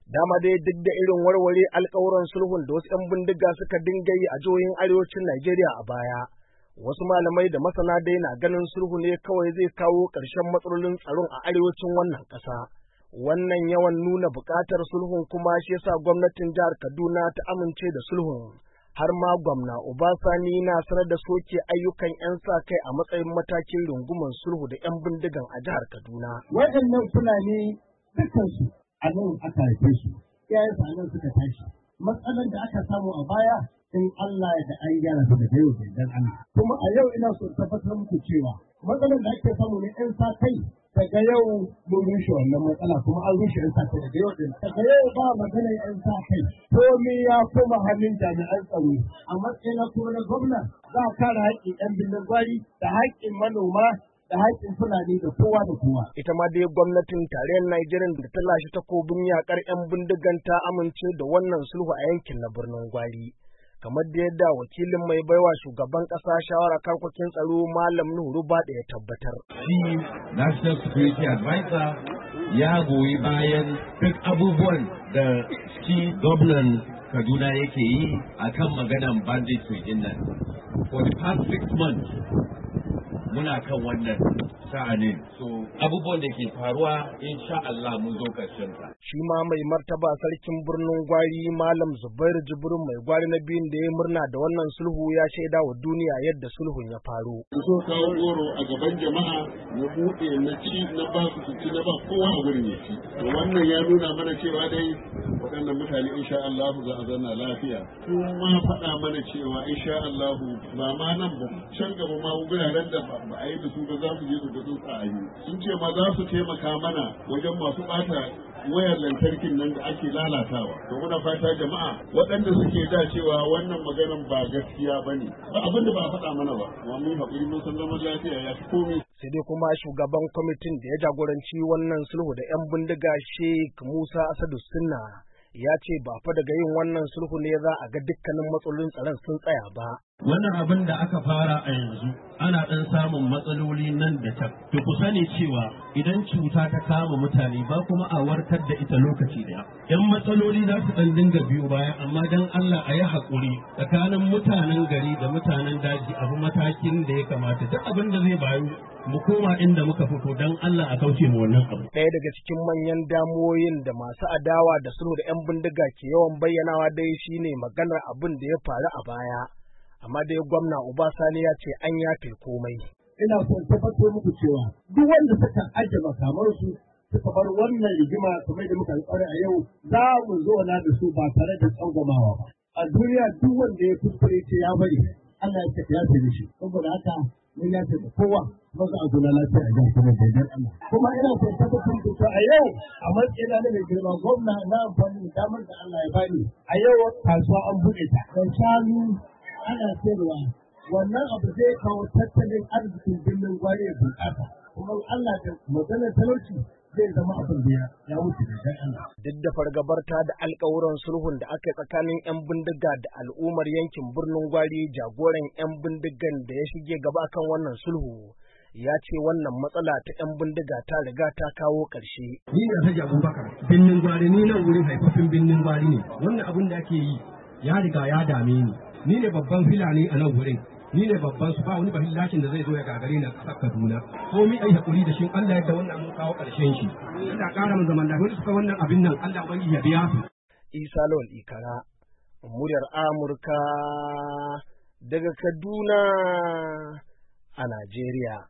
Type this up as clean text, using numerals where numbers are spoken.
Dama dai duk da irin warware alƙawuran sulhun da wasu 'yan bindiga suka dinga yi a jihohin arewacin Najeriya a baya, wasu malamai da masana dai na ganin sulhu ne kawai zai kawo ƙarshen matsalolin tsaron a arewacin wannan ƙasa. Wannan yawan nuna buƙatar sulhun kuma shi yasa gwamnatin jihar Kaduna ta amince da sulhun. Har ma gwamna Obasani na sanar da soke ayyukan 'yan sa-kai a matsayin matakin rungumar sulhu da 'yan bindigan a jihar Kaduna. Waɗannan Fulani dukansu a nan aka haife su, iyayensu a nan suka tashi. Matsalar da aka samu a baya in Allah ya da an gyara su daga yau da Allah. Kuma a yau ina so tabbatar muku cewa matsalar da ake samu ne 'yan sa-kai daga yau mun rushe wannan matsala kuma an rushe 'yan sa-kai daga yau din. Daga yau ba maganar 'yan sa-kai. Komai ya koma hannun jami'an tsaro. A matsayin kuma na gwamna za a kare haƙƙin 'yan birnin gwari da haƙƙin manoma da haƙƙin Fulani da kowa da kowa. Ita ma dai gwamnatin tarayyar Najeriya da ta lashe takobin yakar 'yan bindigan ta amince da wannan sulhu a yankin na birnin Gwari. Kamar da yadda wakilin mai baiwa shugaban ƙasa shawara harkokin tsaro Malam Nuhu Rubada ya tabbatar. Shi National Security Advisor ya goyi bayan duk abubuwan da shi gwamnan Kaduna yake yi akan maganan banditry din nan. For the past 6 months muna kan wannan sha'anin. So abubuwan da ke faruwa insha Allah mun zo karshen sa. Shi ma mai martaba sarkin birnin Gwari Malam Zubairu Jibrin mai Gwari na biyun da ya murna da wannan sulhu ya shaida wa duniya yadda sulhun ya faru. So kawo goro a gaban jama'a na buɗe na ci na ba su ci na ba kowa a gurin ya ci. To wannan ya nuna mana cewa dai waɗannan mutane insha Allah za a zauna lafiya. Kuma faɗa mana cewa insha Allah ba ma nan ba can gaba ma wuraren da ba a yi da su ba za su je su ga sun sa sun ce ma za su taimaka mana wajen masu ɓata wayar lantarkin nan da ake lalatawa. To muna fata jama'a waɗanda suke da cewa wannan maganan ba gaskiya ba ne. Ba abin da ba a faɗa mana ba. Amma mun haƙuri mun san zaman lafiya ya fi komai. Sai dai kuma shugaban kwamitin da ya jagoranci wannan sulhu da 'yan bindiga Sheikh Musa Asadu Sunna ya ce ba fa daga yin wannan sulhu ne za a ga dukkanin matsalolin tsaron sun tsaya ba. Wannan abin da aka fara a yanzu ana ɗan samun matsaloli nan da can. To ku sani cewa idan cuta ta kama mutane ba kuma a warkar da ita lokaci daya. Yan matsaloli za su ɗan dinga biyu baya amma dan Allah a yi haƙuri tsakanin mutanen gari da mutanen daji abu matakin da ya kamata. Duk abin da zai bayu mu koma inda muka fito dan Allah a kauce mu wannan abu. Ɗaya daga cikin manyan damuwoyin da masu adawa da sulhu da 'yan bindiga ke yawan bayyanawa dai shine maganar abin da ya faru a baya. Amma dai gwamna Obasani ya ce an yafe komai. Ina son tabbatar muku cewa duk wanda suka ajiye makamansu suka bar wannan rigima kamar da muka tsare a yau za mu zauna da su ba tare da tsangwamawa ba. A duniya duk wanda ya kuskure ce ya bari Allah ya ce ya tafi shi. Saboda haka mun yafe da kowa kuma za a zauna lafiya a jihar Kano da Allah. Kuma ina son tabbatar muku cewa a yau a matsayina na mai girma gwamna na amfani da damar da Allah ya bani. A yau kasuwa an buɗe ta. Kan shanu ana sayarwa wannan abu zai kawo tattalin arzikin birnin Gwari ya bunƙasa kuma Allah da maganar talauci zai zama abin da ya wuce da Allah. Duk da fargabarta da alƙawuran sulhun da aka yi tsakanin 'yan bindiga da al'ummar yankin birnin Gwari, jagoran 'yan bindigan da ya shige gaba kan wannan sulhu ya ce wannan matsala ta 'yan bindiga ta riga ta kawo ƙarshe. Ni ne Alhaji Abubakar binnin Gwari, ni nan wurin haifafin binnin Gwari ne. Wannan abin da ake yi ya riga ya dame ni. Ni ne babban filani a nan wurin, ni ne babban su ba wani bahillashin da zai zo ya gagare na ƙasar Kaduna. Ko mi ai hakuri da shi Allah ya da wannan mun kawo ƙarshen shi. Allah ƙara mun zaman lafiya suka wannan abin nan Allah wani ya biya su. Isa Lawal Ikara, muryar Amurka daga Kaduna a Najeriya.